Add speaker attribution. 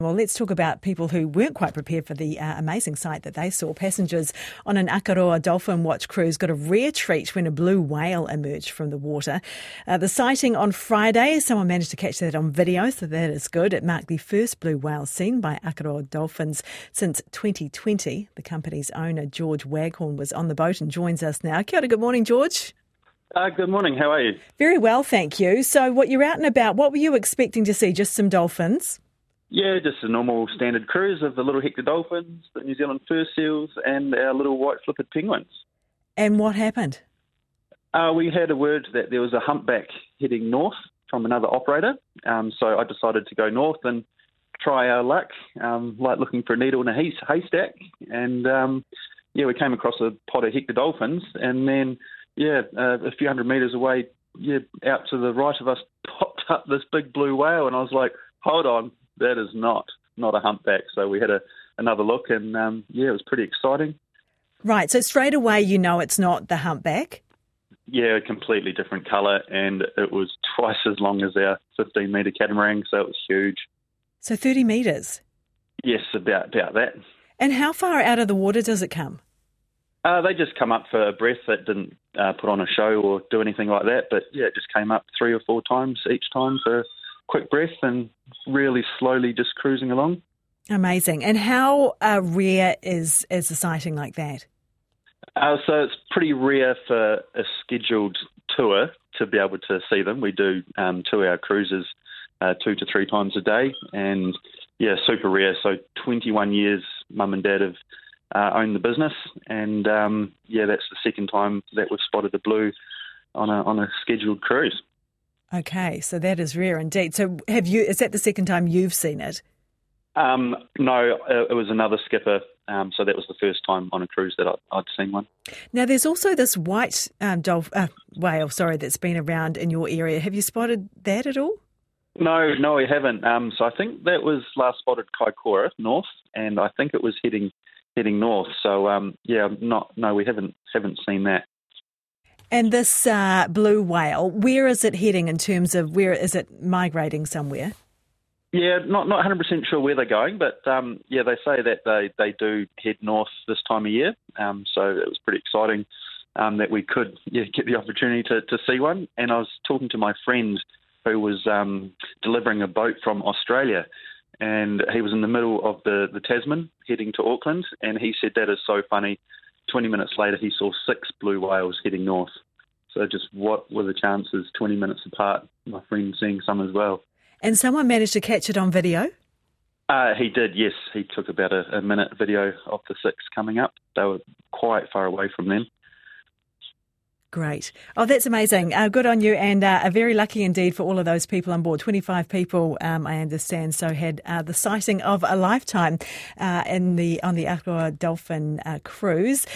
Speaker 1: Well, let's talk about people who weren't quite prepared for the amazing sight that they saw. Passengers on an Akaroa Dolphin Watch cruise got a rare treat when a blue whale emerged from the water. The sighting on Friday, someone managed to catch that on video, so that is good. It marked the first blue whale seen by Akaroa Dolphins since 2020. The company's owner, George Waghorn, was on the boat and joins us now. Kia ora, good morning, George.
Speaker 2: Good morning, how are you?
Speaker 1: Very well, thank you. So what you're out and about, what were you expecting to see? Just some dolphins?
Speaker 2: Yeah, just a normal standard cruise of the little Hector dolphins, the New Zealand fur seals, and our little white flippered penguins.
Speaker 1: And what happened?
Speaker 2: We had a word that there was a humpback heading north from another operator, so I decided to go north and try our luck, like looking for a needle in a haystack. And we came across a pod of Hector dolphins, and then a few hundred metres away, out to the right of us popped up this big blue whale, and I was like, hold on. That is not a humpback. So we had another look and, it was pretty exciting.
Speaker 1: Right, so straight away you know it's not the humpback?
Speaker 2: Yeah, a completely different colour, and it was twice as long as our 15-metre catamaran, so it was huge.
Speaker 1: So 30 metres?
Speaker 2: Yes, about that.
Speaker 1: And how far out of the water does it come?
Speaker 2: They just come up for a breath. That didn't put on a show or do anything like that, but it just came up 3 or 4 times each time for quick breath and really slowly just cruising along.
Speaker 1: Amazing. And how rare is a sighting like that?
Speaker 2: So it's pretty rare for a scheduled tour to be able to see them. We do 2-hour cruises 2 to 3 times a day, and super rare. So 21 years Mum and Dad have owned the business, and that's the second time that we've spotted the blue on a scheduled cruise.
Speaker 1: Okay, so that is rare indeed. So is that the second time you've seen it?
Speaker 2: No, it was another skipper, so that was the first time on a cruise that I'd seen one.
Speaker 1: Now, there's also this white whale, that's been around in your area. Have you spotted that at all?
Speaker 2: No, we haven't. So I think that was last spotted Kaikoura, north, and I think it was heading north. So, we haven't seen that.
Speaker 1: And this blue whale, where is it heading in terms of where is it migrating somewhere?
Speaker 2: Yeah, not 100% sure where they're going, but they say that they do head north this time of year. So it was pretty exciting that we could get the opportunity to see one. And I was talking to my friend who was delivering a boat from Australia, and he was in the middle of the Tasman heading to Auckland, and he said that is so funny. 20 minutes later, he saw 6 blue whales heading north. So just what were the chances 20 minutes apart, my friend seeing some as well.
Speaker 1: And someone managed to catch it on video?
Speaker 2: He did, yes. He took about a minute video of the 6 coming up. They were quite far away from them.
Speaker 1: Great. Oh, that's amazing. Good on you, and very lucky indeed for all of those people on board. 25 people, I understand, so had the sighting of a lifetime on the Akaroa Dolphin cruise.